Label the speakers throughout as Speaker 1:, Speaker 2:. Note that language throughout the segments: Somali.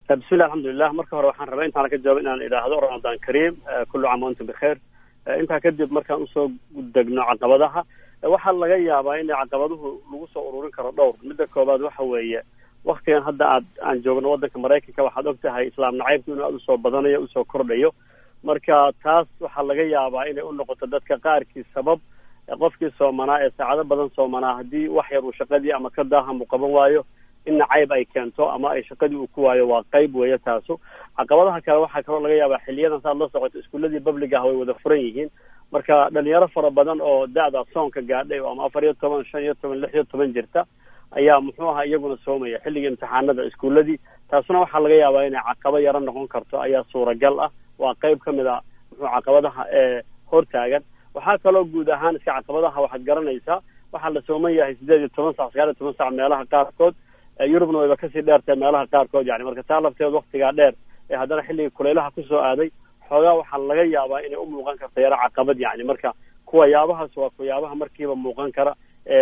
Speaker 1: بسم الله الحمد لله marka hore waxaan rabaa intaan ka jawaab inaan ilaahdo Ramadan Kareem kullu aam wa antum bikhair inta kadib markaan usoo degno caqabadaha waxa laga yaabaa in caqabaduhu lagu soo ururin karo dhowr midda koobaad waxa weeye waqtigan hadda aan joogno wadanka Mareykanka waxaad ogtahay islaam nacaybku inuu aad u soo badanayo u soo kordhayo marka taas waxa laga yaabaa inay u noqoto dadka qaarkii sabab qofkii Soomaaliya ee saacado badan Soomaaliya hadii wax yar uu shaqadii ama ka daahan u qaban waayo in nacayb ay keento ama ay shaqadii uu ku waayo waa qayb weeye taaso caqabadaha kale waxa kale laga yaabaa xiliyadan saad la socoto iskuuladii public ah way wada furan yihiin marka dhalinyaro fara badan oo da'da soonka gaadhay oo ama 14 15 16 jirta ayaa muxuu ahaa iyaguna soomaya xilliga imtixaanada iskuuladii taasuna waxa laga yaabaa inay caqabad yar noqon karto ayaa suuragal ah waa qayb kamid ah muxuu caqabadaha hortaagan waxa kale oo guud ahaan iska caqabadaha waxaad garanaysaa waxa la soomayahay 18 saac 19 saac meelaha qaarkood Yurubna way ka sii dheertay meelaha qaarkood yani marka taa lafteed waqtiga dheer ee hadana xilliga kuleelaha ku soo aaday xogaa waxa laga yaabaa inay u muuqan karto yara caqabad yani marka kuwa yaabahaas waa ku yaabaha markiiba muuqan kara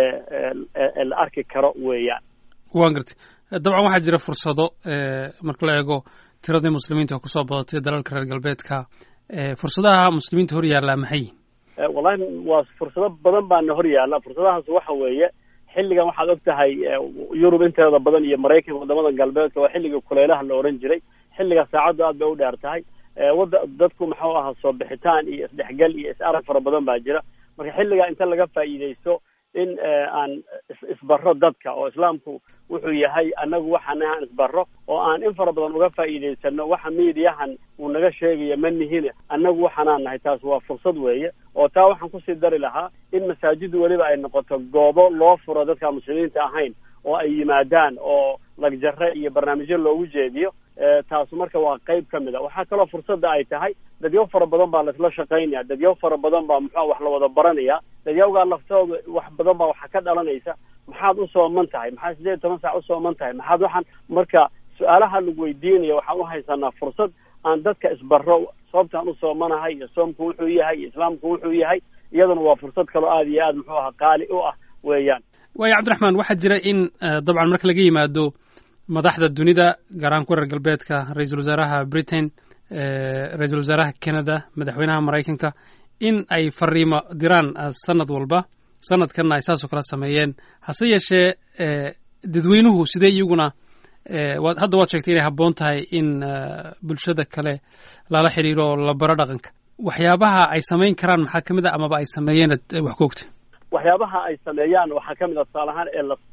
Speaker 1: la arki karo weeyaan
Speaker 2: waan gartay dabcan waxaa jira fursado marka la eego tiradii muslimiinta ku soo badatay dalalka reer galbeedka fursadaha muslimiinta hor yaalla maxay
Speaker 1: wallahi waa fursado badan baan hor yaalla fursadahaas waxa weeye xilligan waxaad ogtahay Yurub inteeda badan iyo Mareykanka wadamada galbeedka waa xilliga kuleelaha la oran jiray xilliga saacadu aad bay u dheer tahay dadku maxuu ahaa soo bixitaan iyo isdhexgal iyo is-arag fara badan baa jira marka xilliga inta laga faa'iideysto in aan isbarro dadka oo islaamku wuxuu yahay anagu waxaan aan isbarro oo aan in fara badan uga faa'iideysano waxa meediyahan uu naga sheegayo manihina anagu waxaan nahay taas waa fursad weeye oo taa waxaan ku sii dari lahaa in masaajidu waliba ay noqoto goobo loo furo dadka muslimiinta ahayn oo ay yimaadaan oo lagjarre iyo barnaamijyo loogu jeediyo taas marka waa qayb kamid ah waxa kale fursada ay tahay dadyo fara badan baa la shaqeynaya dadyo fara badan baa muxuu wax la wada baranaya dadyowga laftooda wax badan baa waxa ka dhalanaysa maxaad u sooman tahay maxaad 18 saac u sooman tahay maxaad waxaan marka su'aalaha lagu weydiinayo waxaan u haysanaa fursad aan dadka isbarro sababtaan u soomanahay iyo soomku wuxuu yahay islaamku wuxuu yahay iyaduna waa fursad kale aad iyo aad muxuu ahaa qaali u ah weeyaan
Speaker 2: way Cabdiraxmaan waxa jira in dabcan marka laga yimaado madaxda dunida gaar ahaan kuwa reer galbeedka ra'iisul wasaaraha Britain ra'iisul wasaaraha Canada madaxweynaha Mareykanka in ay fariimo diraan sanad walba sanadkan ay saasoo kala sameeyeen hase yeeshee dadweynuhu sidee iyaguna hadda waad sheegtay inay habboon tahay in bulshada kale lala xiriiro oo la baro dhaqanka waxyaabaha ay samayn karaan maxaa kamid ah amaba ay sameeyeen wax ku ogta
Speaker 1: waxyaabaha ay sameeyaan waxaa kamid ah saalahan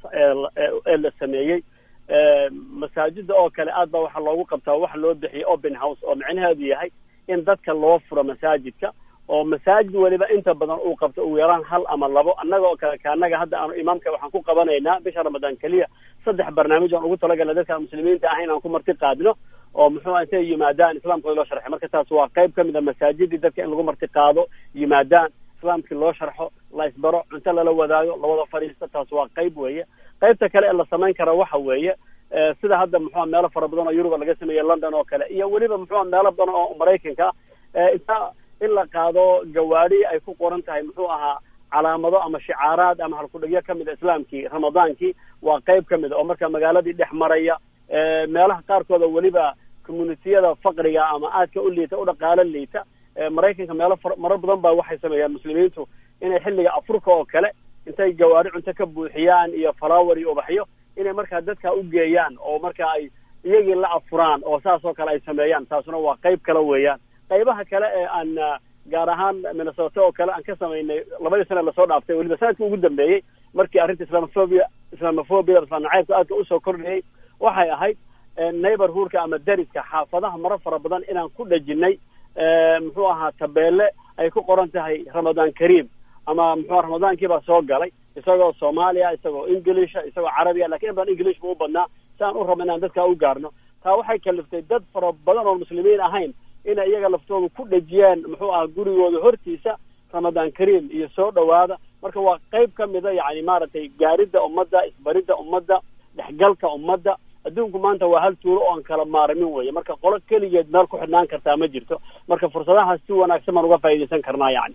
Speaker 1: ee la sameeyay masaajida oo kale aad baa waxa loogu qabtaa wax loo bixiyay open house oo macnaheedu yahay in dadka loo furo masaajidka oo masaajid waliba inta badan uu qabto ugu yaraan hal ama labo annaga oo kale kaanaga hadda aanu imaamka waxaan ku qabanaynaa bisha Ramadan kaliya 3 barnaamij oo ugu talagalay dadka muslimiinta ahayn aan ku marti qaadno oo muxuu intay yimaadaan islaamka loo sharxay marka taas waa qayb kamid ah masaajidii dadka in lagu marti qaado yimaadaan islaamka loo sharxo la isbaro inta la wadaago la wada fariisto taas waa qayb weeye qaybta kale ee la sameyn karo waxa weeye sida hadda muxuu meelo fara badan oo Yurub laga sameeyay London oo kale iyo waliba muxuu meelo badan oo Mareykanka inta in la qaado gawaari ay ku qoran tahay muxuu ahaa calaamado ama shicaaraad ama halkudhigyo kamid islaamkii Ramadaankii waa qayb kamid oo marka magaaladii dhex maraya meelaha qaarkood waliba community-yada faqriga ama aadka u liita u dhaqaale liita Mareykanka meelo marar badan baa waxay sameeyaan muslimiintu inay xilliga afurka oo kale intay gawaari cunto ka buuxiyaan iyo flower iyo ubaxyo inay marka dadka u geeyaan oo marka ay iyagii la afuraan oo saas oo kale ay sameeyaan taasuna waa qayb kale weeyaan qaybaha kale ee aan gaar ahaan Minnesota oo kale aan ka sameeynay 2 sano la soo dhaaftay waliba sanadkii ugu dambeeyay markii arrinta islamophobia nacaybka aadka u soo kordhayay waxay ahayd neighborhoodka ama dariska xaafadaha marar fara badan inaan ku dhajinay muxuu ahaa tabeelle ay ku qoran tahay Ramadan Kareem ama muxuu Ramadaankii baa soo galay isagoo Soomaaliya isagoo English isagoo Carabiya laakiin baan English u badnaa saan u rabnaa dadka u gaarno taa waxay kaliftay dad fara badan oo muslimiin ahayn in iyaga laftoodu ku dhajiyaan muxuu ahaa gurigooda hortiisa Ramadan Kareem iyo soo dhawaada marka waa qayb kamid ah yani maaragtay gaaridda ummadda isbaridda ummadda dhexgalka ummadda adduunku maanta waa hal tuulo oo aan kala maarmin weeye marka qolo kaligeed meel ku xidhnaan kartaa ma jirto marka fursadahaas si wanaagsan aan uga faa'iideysan karnaa yani